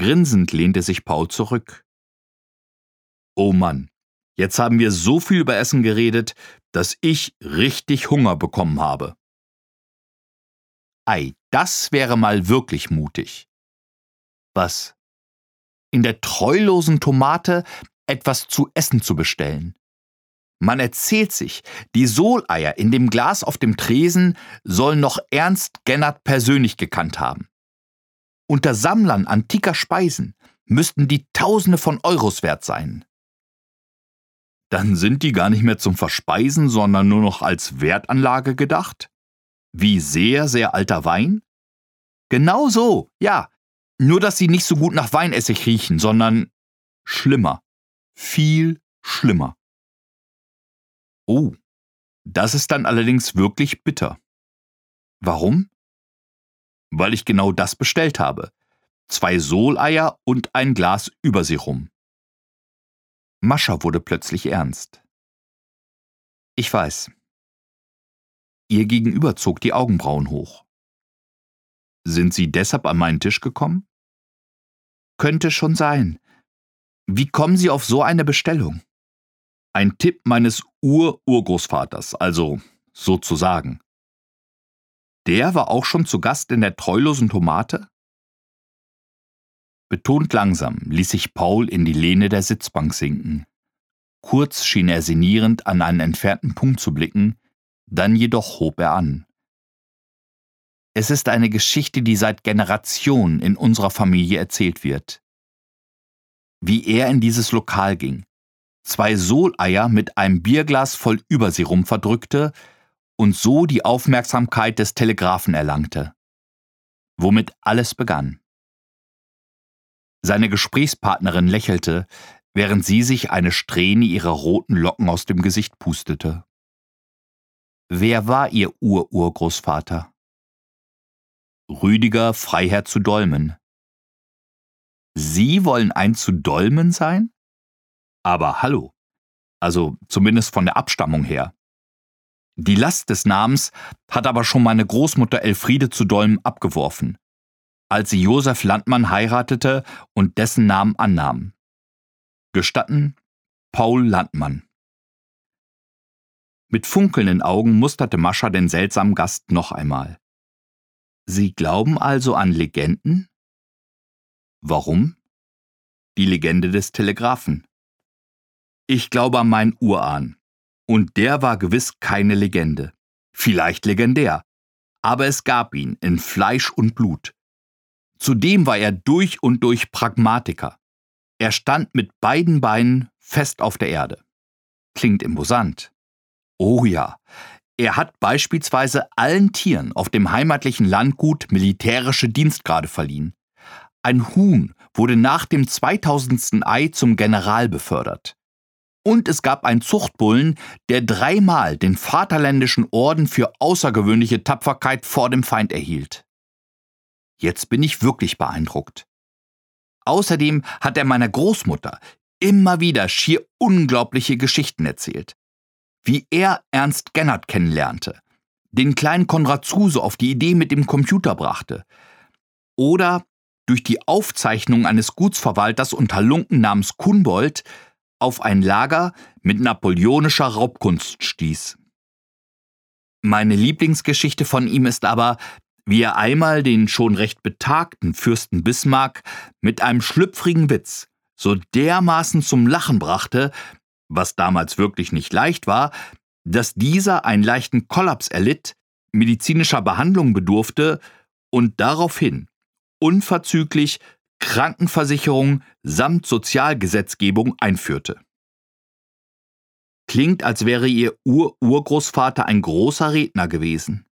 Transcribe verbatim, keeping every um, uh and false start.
Grinsend lehnte sich Paul zurück. Oh Mann, jetzt haben wir so viel über Essen geredet, dass ich richtig Hunger bekommen habe. Ei, das wäre mal wirklich mutig. Was? In der treulosen Tomate etwas zu essen zu bestellen. Man erzählt sich, die Soleier in dem Glas auf dem Tresen sollen noch Ernst Gennert persönlich gekannt haben. Unter Sammlern antiker Speisen müssten die Tausende von Euros wert sein. Dann sind die gar nicht mehr zum Verspeisen, sondern nur noch als Wertanlage gedacht? Wie sehr, sehr alter Wein? Genau so, ja. Nur, dass sie nicht so gut nach Weinessig riechen, sondern schlimmer. Viel schlimmer. Oh, das ist dann allerdings wirklich bitter. Warum? Weil ich genau das bestellt habe. Zwei Soleier und ein Glas Überseerum. Mascha wurde plötzlich ernst. Ich weiß. Ihr Gegenüber zog die Augenbrauen hoch. Sind Sie deshalb an meinen Tisch gekommen? Könnte schon sein. Wie kommen Sie auf so eine Bestellung? Ein Tipp meines Ur-Urgroßvaters, also sozusagen. Der war auch schon zu Gast in der treulosen Tomate? Betont langsam ließ sich Paul in die Lehne der Sitzbank sinken. Kurz schien er sinnierend an einen entfernten Punkt zu blicken, dann jedoch hob er an. Es ist eine Geschichte, die seit Generationen in unserer Familie erzählt wird. Wie er in dieses Lokal ging, zwei Soleier mit einem Bierglas voll Überseerum verdrückte und so die Aufmerksamkeit des Telegrafen erlangte. Womit alles begann. Seine Gesprächspartnerin lächelte, während sie sich eine Strähne ihrer roten Locken aus dem Gesicht pustete. Wer war ihr Ur-Urgroßvater? Rüdiger Freiherr zu Dolmen. Sie wollen ein zu Dolmen sein? Aber hallo, also zumindest von der Abstammung her. Die Last des Namens hat aber schon meine Großmutter Elfriede zu Dolmen abgeworfen, als sie Josef Landmann heiratete und dessen Namen annahm. Gestatten, Paul Landmann. Mit funkelnden Augen musterte Mascha den seltsamen Gast noch einmal. Sie glauben also an Legenden? Warum? Die Legende des Telegrafen. Ich glaube an meinen Urahn. Und der war gewiss keine Legende. Vielleicht legendär. Aber es gab ihn in Fleisch und Blut. Zudem war er durch und durch Pragmatiker. Er stand mit beiden Beinen fest auf der Erde. Klingt imposant. Oh ja, er hat beispielsweise allen Tieren auf dem heimatlichen Landgut militärische Dienstgrade verliehen. Ein Huhn wurde nach dem zweitausendsten Ei zum General befördert. Und es gab einen Zuchtbullen, der dreimal den Vaterländischen Orden für außergewöhnliche Tapferkeit vor dem Feind erhielt. Jetzt bin ich wirklich beeindruckt. Außerdem hat er meiner Großmutter immer wieder schier unglaubliche Geschichten erzählt. Wie er Ernst Gennert kennenlernte, den kleinen Konrad Zuse auf die Idee mit dem Computer brachte. Oder durch die Aufzeichnung eines Gutsverwalters und Halunken namens Kunbold auf ein Lager mit napoleonischer Raubkunst stieß. Meine Lieblingsgeschichte von ihm ist aber, wie er einmal den schon recht betagten Fürsten Bismarck mit einem schlüpfrigen Witz so dermaßen zum Lachen brachte, was damals wirklich nicht leicht war, dass dieser einen leichten Kollaps erlitt, medizinischer Behandlung bedurfte und daraufhin unverzüglich Krankenversicherung samt Sozialgesetzgebung einführte. Klingt, als wäre ihr Ur-Urgroßvater ein großer Redner gewesen.